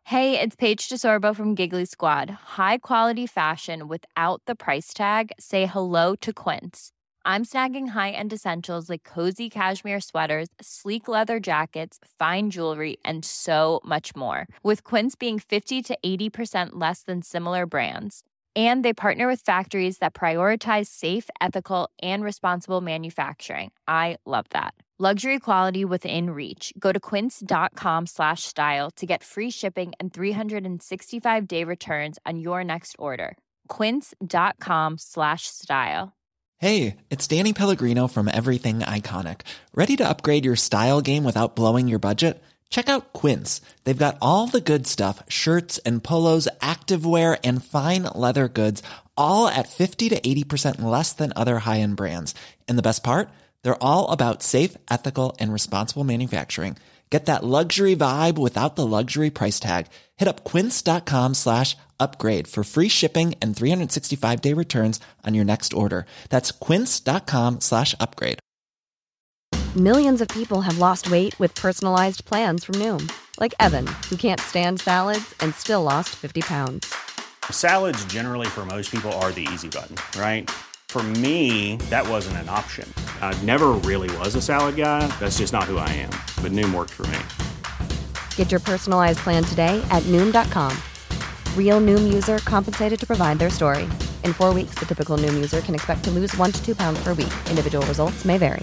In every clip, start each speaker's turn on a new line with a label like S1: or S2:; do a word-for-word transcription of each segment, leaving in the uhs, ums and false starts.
S1: Hey, it's Paige DeSorbo from Giggly Squad. High quality fashion without the price tag. Say hello to Quince. I'm snagging high-end essentials like cozy cashmere sweaters, sleek leather jackets, fine jewelry, and so much more. With Quince being fifty to eighty percent less than similar brands. And they partner with factories that prioritize safe, ethical, and responsible manufacturing. I love that. Luxury quality within reach. Go to quince.com slash style to get free shipping and three sixty-five day returns on your next order. Quince.com slash style.
S2: Hey, it's Danny Pellegrino from Everything Iconic. Ready to upgrade your style game without blowing your budget? Check out Quince. They've got all the good stuff, shirts and polos, activewear, and fine leather goods, all at fifty to eighty percent less than other high-end brands. And the best part? They're all about safe, ethical, and responsible manufacturing. Get that luxury vibe without the luxury price tag. Hit up quince.com slash upgrade for free shipping and three sixty-five day returns on your next order. That's quince.com slash upgrade.
S3: Millions of people have lost weight with personalized plans from Noom. Like Evan, who can't stand salads and still lost fifty pounds.
S4: Salads generally for most people are the easy button, right? For me, that wasn't an option. I never really was a salad guy. That's just not who I am. But Noom worked for me.
S3: Get your personalized plan today at Noom dot com. Real Noom user compensated to provide their story. In four weeks, the typical Noom user can expect to lose one to two pounds per week. Individual results may vary.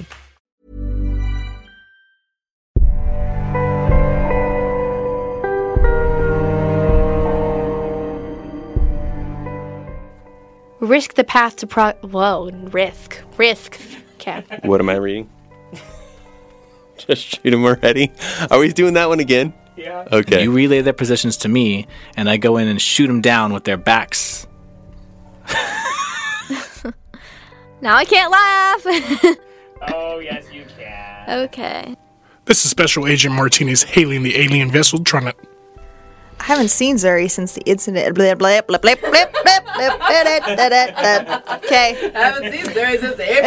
S5: Risk the path to pro- Whoa, risk. Risk. Okay.
S6: What am I reading? Just shoot him already? Are we doing that one again?
S4: Yeah.
S6: Okay.
S7: You relay their positions to me, and I go in and shoot them down with their backs.
S5: Now I can't laugh.
S4: Oh, yes, you can.
S5: Okay.
S8: This is Special Agent Martinez hailing the alien vessel, trying to...
S9: I haven't seen Zuri since the incident. Blah, blah, blah, blah, blah, blah, blah, blah, blah, blah, blah. Okay.
S10: I haven't seen Zuri since the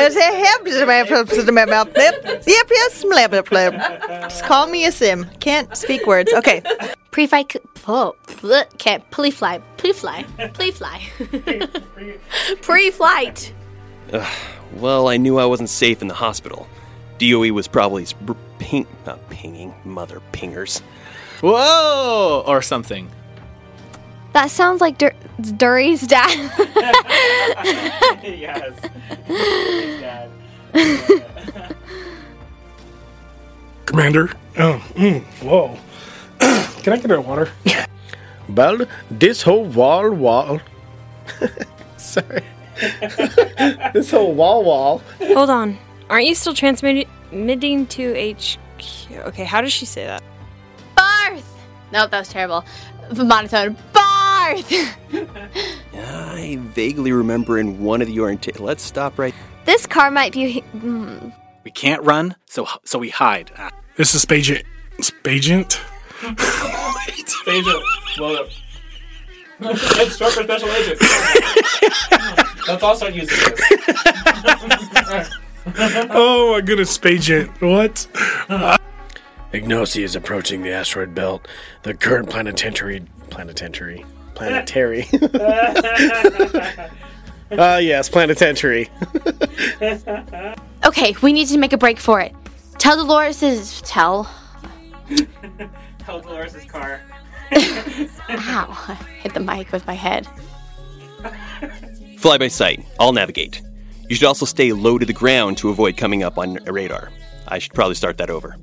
S9: Yep, yes, blah, blah, blah. Just call me a sim. Can't speak words. Okay.
S5: Pre-flight. Oh, okay. Pre-flight. Pre-flight. Pre-flight. Pre-flight.
S6: Ugh, well, I knew I wasn't safe in the hospital. D O E was probably sp- ping, not pinging, mother pingers.
S7: Whoa! Or something.
S5: That sounds like Dur- Duri's dad.
S4: Yes. Dad.
S8: Commander? Oh, mm, whoa. Can I get a water?
S11: Well, this whole wall wall... Sorry. This whole wall wall...
S12: Hold on. Aren't you still transmitting to H Q? Okay, how does she say that?
S5: Barth! Nope, that was terrible. Monotone. Barth!
S6: I vaguely remember in one of the orientation... Let's stop right...
S5: This car might be... Mm.
S7: We can't run, so so we hide. Ah.
S8: This is Spagent. Spagent?
S4: Spagent. Blow up. It's short for special agent. Let's all start using this.
S8: Oh my goodness, Spagent. What? Uh,
S11: Ignosi is approaching the asteroid belt. The current planetary... Planetary... Planetary... Ah, uh, yes, planetary.
S5: Okay, we need to make a break for it. Tell Dolores' Tell...
S4: Tell Dolores' car.
S5: Ow, I hit the mic with my head.
S6: Fly by sight. I'll navigate. You should also stay low to the ground to avoid coming up on a radar. I should probably start that over.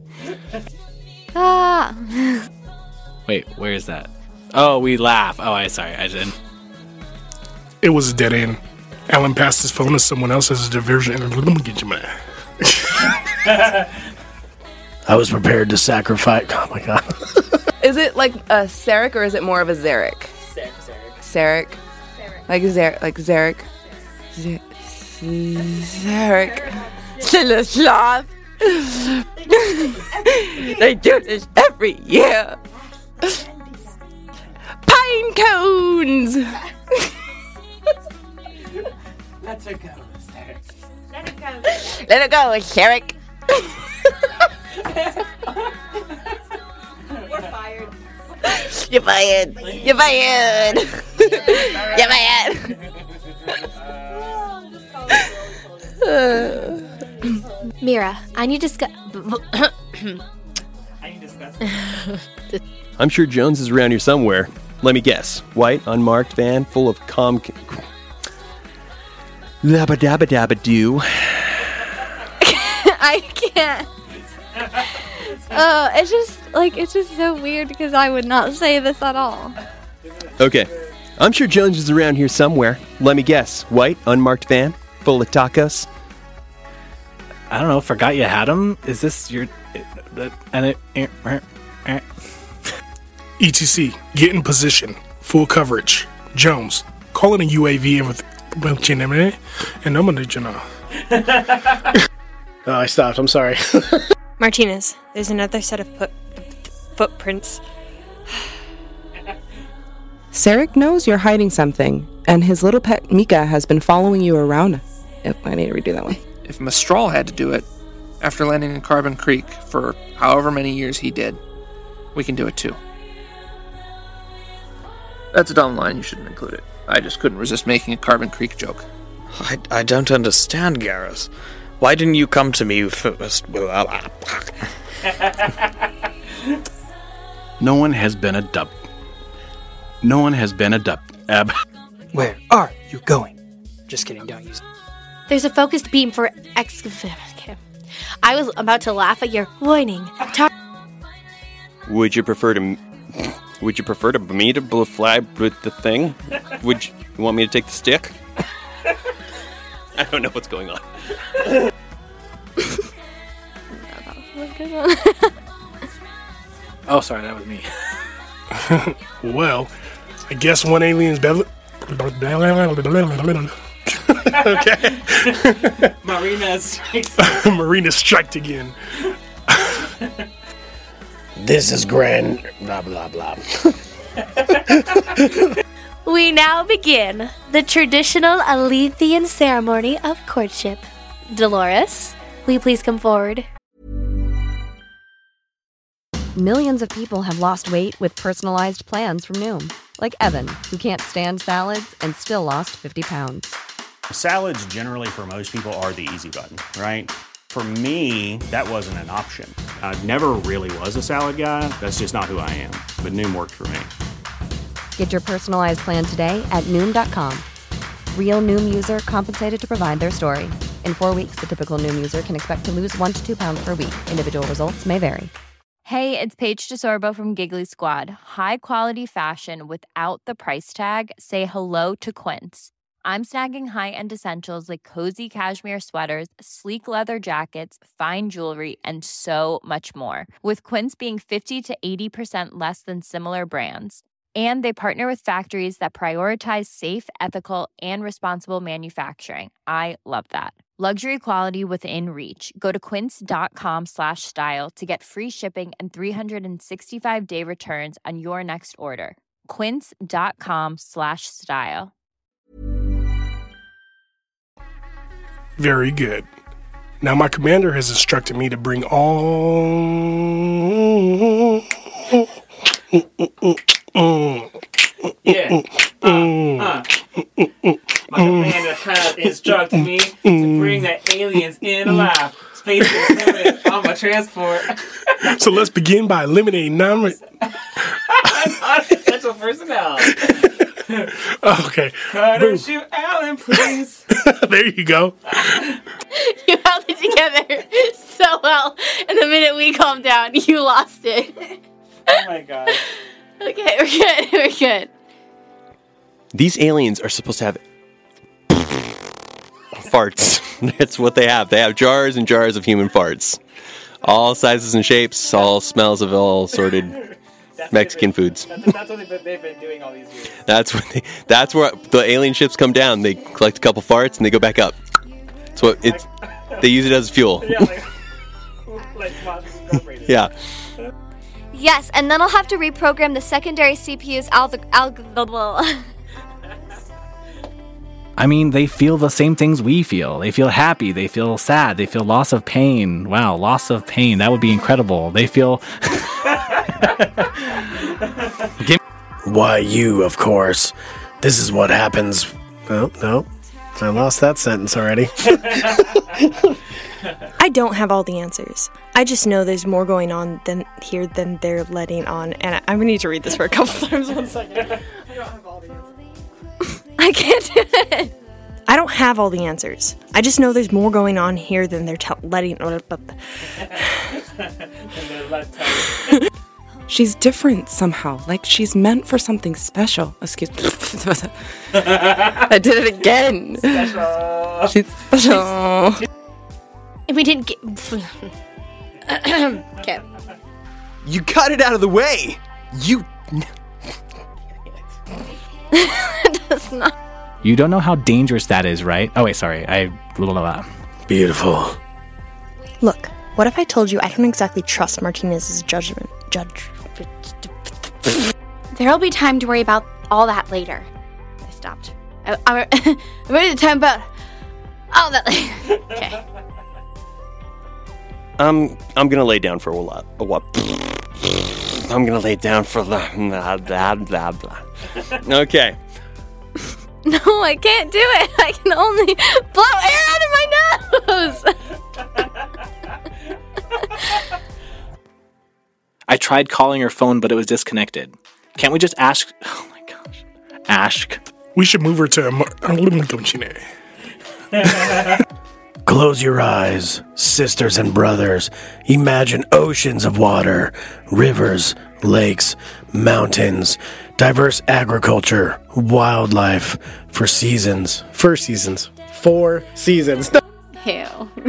S5: Ah.
S7: Wait, where is that? Oh, we laugh. Oh, I sorry, I didn't.
S8: It was a dead end. Alan passed his phone to someone else as a diversion. Let me get you, man.
S11: I was prepared to sacrifice... Oh, my God.
S10: Is it like a Sarek or is it more of a Zarek? Sarek. Sarek. Like Zarek. Like Zarek. Z- Zarek. Stanislav. They do this every year. Pine cones.
S4: Let her go, Sarek.
S10: Let it go. Let it go, Sarek.
S9: We're fired.
S10: You're fired. You're fired. You're fired.
S5: Mira, I need to discuss.
S6: I'm sure Jones is around here somewhere. Let me guess. White, unmarked van full of calm... Labba dabba dabba doo.
S5: I can't. Oh, it's just like it's just so weird because I would not say this at all.
S6: Okay. I'm sure Jones is around here somewhere. Let me guess. White, unmarked van full of tacos.
S7: I don't know. Forgot you had them. Is this your? And it.
S8: E T C, get in position. Full coverage. Jones, call in a U A V with. And I'm gonna.
S11: Oh, I stopped. I'm sorry.
S12: Martinez, there's another set of foot, footprints.
S10: Sarek knows you're hiding something, and his little pet Mika has been following you around. Yep, I need to redo that one.
S13: If Mistral had to do it, after landing in Carbon Creek for however many years he did, we can do it too. That's a dumb line, you shouldn't include it. I just couldn't resist making a Carbon Creek joke.
S14: I, I don't understand, Garrus. Why didn't you come to me first?
S15: No one has been a dub. No one has been a dub. Ab.
S16: Where are you going? Just kidding, don't use.
S5: There's a focused beam for ex. Okay. I was about to laugh at your whining. Tar-
S6: Would you prefer to... Would you prefer to me to bl- fly with the thing? Would you, you want me to take the stick? I don't know what's going on.
S7: Oh, sorry, that was me.
S8: Well, I guess one alien's better. Okay.
S16: Marina strikes.
S8: Marina striked again.
S11: This is grand. Blah blah blah.
S5: We now begin the traditional Alethian ceremony of courtship. Dolores, will you please come forward?
S3: Millions of people have lost weight with personalized plans from Noom. Like Evan, who can't stand salads and still lost fifty pounds.
S4: Salads generally for most people are the easy button, right? For me, that wasn't an option. I never really was a salad guy. That's just not who I am. But Noom worked for me.
S3: Get your personalized plan today at Noom dot com. Real Noom user compensated to provide their story. In four weeks, the typical Noom user can expect to lose one to two pounds per week. Individual results may vary.
S1: Hey, it's Paige DeSorbo from Giggly Squad. High quality fashion without the price tag. Say hello to Quince. I'm snagging high-end essentials like cozy cashmere sweaters, sleek leather jackets, fine jewelry, and so much more. With Quince being fifty to eighty percent less than similar brands. And they partner with factories that prioritize safe, ethical, and responsible manufacturing. I love that. Luxury quality within reach. Go to quince.com slash style to get free shipping and three sixty-five day returns on your next order. Quince.com slash style.
S8: Very good. Now my commander has instructed me to bring all...
S16: Yeah. Uh, uh. My commander has instructed me to bring the aliens in alive. Space is on my transport.
S8: So let's begin by eliminating non...
S16: non-essential personnel.
S8: Okay.
S16: Cutter,
S8: Boom.
S16: shoot Alan, please.
S8: There you go.
S5: You held it together so well. And the minute we calmed down, you lost it.
S16: Oh my god.
S5: Okay, we're good. We're good.
S6: These aliens are supposed to have farts. That's what they have. They have jars and jars of human farts. All sizes and shapes, all smells of all sorted Mexican foods.
S16: That's, that's what they've been, they've been doing all these years.
S6: That's what they, that's where the alien ships come down. They collect a couple farts and they go back up. That's what it's. They use it as fuel.
S16: Yeah, like, like Monsters Incorporated.
S6: Yeah.
S17: Yes, and then I'll have to reprogram the secondary C P U's alg- alg-
S7: I mean, they feel the same things we feel. They feel happy. They feel sad. They feel loss of pain. Wow, loss of pain. That would be incredible. They feel...
S11: Why, you, of course. This is what happens. Oh, no. I lost that sentence already.
S12: I don't have all the answers. I just know there's more going on than here than they're letting on. And I, I'm going to need to read this for a couple times. One second. I don't have all the answers. I can't do it. I don't have all the answers. I just know there's more going on here than they're te- letting on.
S10: She's different somehow. Like she's meant for something special. Excuse me. I did it again.
S16: Special.
S10: She's special.
S5: We didn't get. Okay.
S6: You got it out of the way. You.
S5: Does not.
S7: You don't know how dangerous that is, right? Oh, wait, sorry. I... Blah, blah, blah.
S11: Beautiful.
S12: Look, what if I told you I don't exactly trust Martinez's judgment? Judge.
S17: There'll be time to worry about all that later. I stopped. I, I, I'm ready to time about all that later. Okay.
S6: Um, I'm gonna lay down for a lot. A what? I'm gonna lay down for the blah blah blah blah. Okay.
S17: No, I can't do it. I can only blow air out of my nose.
S7: I tried calling her phone, but it was disconnected. Can't we just ask... Oh my gosh. Ask.
S8: We should move her to...
S11: Close your eyes, sisters and brothers. Imagine oceans of water, rivers, lakes, mountains, diverse agriculture, wildlife, for seasons.
S7: For seasons. Four seasons.
S17: Ew.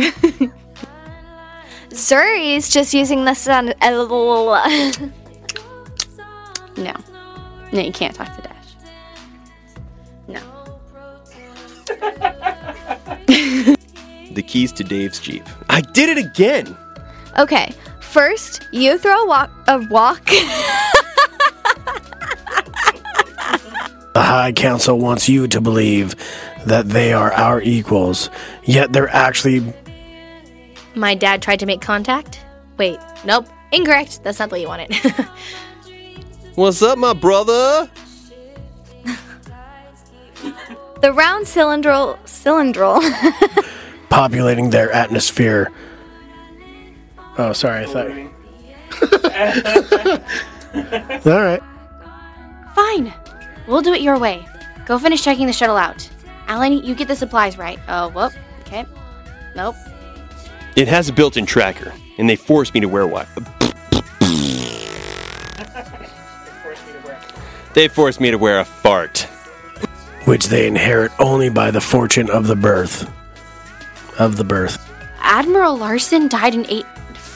S17: Zuri's just using the sun. No. No, you can't talk to Dash. No.
S6: The keys to Dave's Jeep. I did it again!
S17: Okay, first, you throw a walk. A walk.
S11: The High Council wants you to believe that they are our equals, yet they're actually...
S17: My dad tried to make contact. Wait, nope. Incorrect. That's not the way you want it.
S6: What's up, my brother?
S17: The round cylindral... Cylindral...
S11: populating their atmosphere. Oh, sorry, I thought... All right.
S17: Fine. We'll do it your way. Go finish checking the shuttle out. Alan, you get the supplies right. Oh, whoop. Okay. Nope.
S6: It has a built-in tracker, and they forced me to wear what? They forced me to wear a fart.
S11: Which they inherit only by the fortune of the birth. Of the birth.
S17: Admiral Larson died in eight...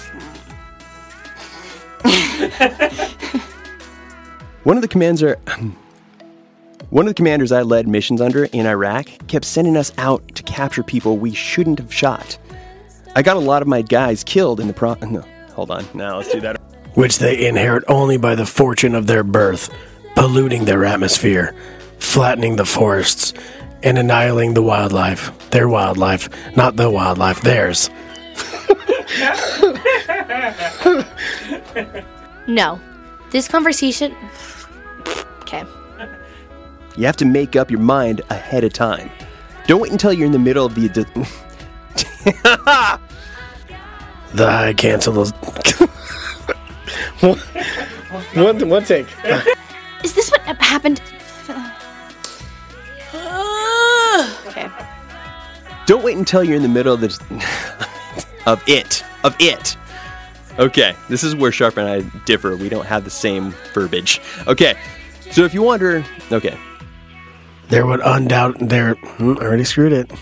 S6: One of the commander, one of the commanders I led missions under in Iraq kept sending us out to capture people we shouldn't have shot. I got a lot of my guys killed in the pro... No, hold on. Now let's do that.
S11: Which they inherit only by the fortune of their birth, polluting their atmosphere, flattening the forests, and annihilating the wildlife. Their wildlife, not the wildlife, theirs.
S17: No. This conversation... Okay.
S6: You have to make up your mind ahead of time. Don't wait until you're in the middle of the...
S11: The High Council is... one, one take.
S17: Is this what happened? Okay.
S6: Don't wait until you're in the middle of this... of it. Of it. Okay, this is where Sharp and I differ. We don't have the same verbiage. Okay, so if you wonder... Okay.
S11: There would undoubtedly... There... Hmm, I already screwed it.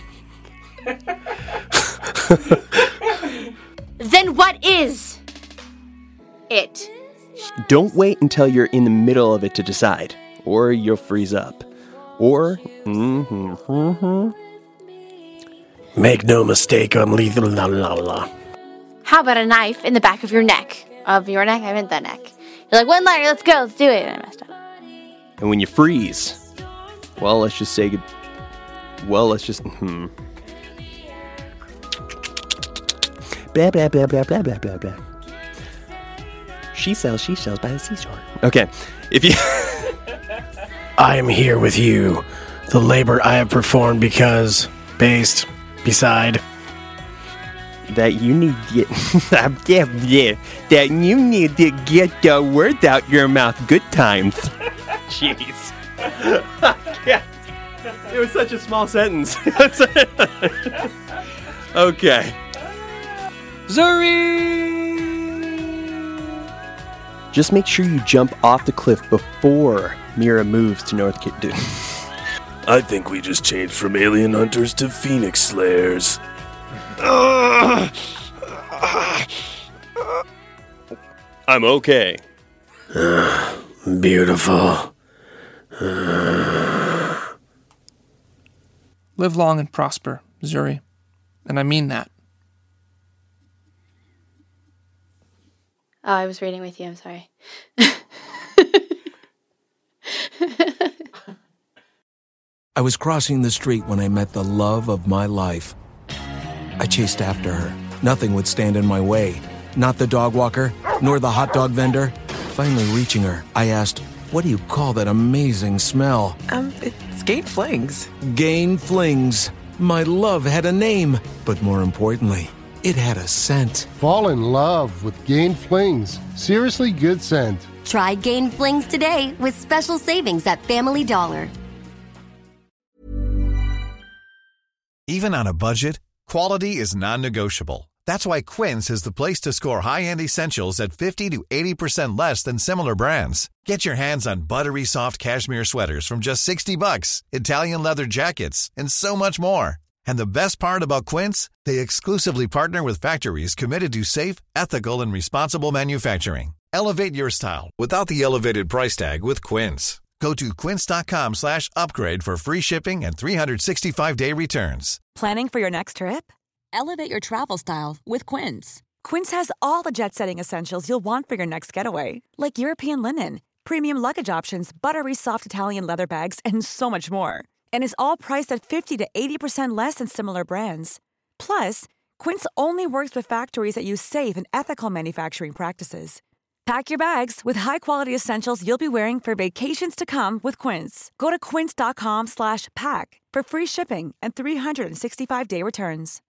S17: Then what is it?
S6: Don't wait until you're in the middle of it to decide, or you'll freeze up. Or... Mm-hmm, mm-hmm.
S11: Make no mistake on lethal... La, la, la.
S17: How about a knife in the back of your neck? Of your neck? I meant the neck. You're like, one lighter, let's go, let's do it. And I messed up.
S6: And when you freeze, well, let's just say good. Well, let's just. Hmm. Blah, blah, blah, blah, blah, blah, blah, blah. She sells she sells by the seashore. Okay, if you...
S11: I am here with you. The labor I have performed because, based, beside...
S6: That you need to get... yeah, that you need to get the words out your mouth. Good times. Jeez. Yeah. It was such a small sentence. Okay.
S18: Zuri!
S6: Just make sure you jump off the cliff before Mira moves to North Kid.
S11: I think we just changed from alien hunters to phoenix slayers.
S6: I'm okay.
S11: Beautiful.
S13: Live long and prosper, Zuri. And I mean that.
S17: Oh, I was reading with you. I'm sorry.
S19: I was crossing the street when I met the love of my life. I chased after her. Nothing would stand in my way. Not the dog walker, nor the hot dog vendor. Finally reaching her, I asked, "What do you call that amazing smell?"
S18: Um, it's Gain Flings.
S19: Gain Flings. My love had a name, but more importantly, it had a scent.
S20: Fall in love with Gain Flings. Seriously good scent.
S21: Try Gain Flings today with special savings at Family Dollar.
S22: Even on a budget, quality is non-negotiable. That's why Quince is the place to score high-end essentials at fifty to eighty percent less than similar brands. Get your hands on buttery soft cashmere sweaters from just sixty bucks, Italian leather jackets, and so much more. And the best part about Quince, they exclusively partner with factories committed to safe, ethical, and responsible manufacturing. Elevate your style without the elevated price tag with Quince. Go to quince.com slash upgrade for free shipping and three sixty-five day returns.
S23: Planning for your next trip? Elevate your travel style with Quince. Quince has all the jet-setting essentials you'll want for your next getaway, like European linen, premium luggage options, buttery soft Italian leather bags, and so much more. And is all priced at fifty to eighty percent less than similar brands. Plus, Quince only works with factories that use safe and ethical manufacturing practices. Pack your bags with high-quality essentials you'll be wearing for vacations to come with Quince. Go to quince.com slash pack for free shipping and three sixty-five day returns.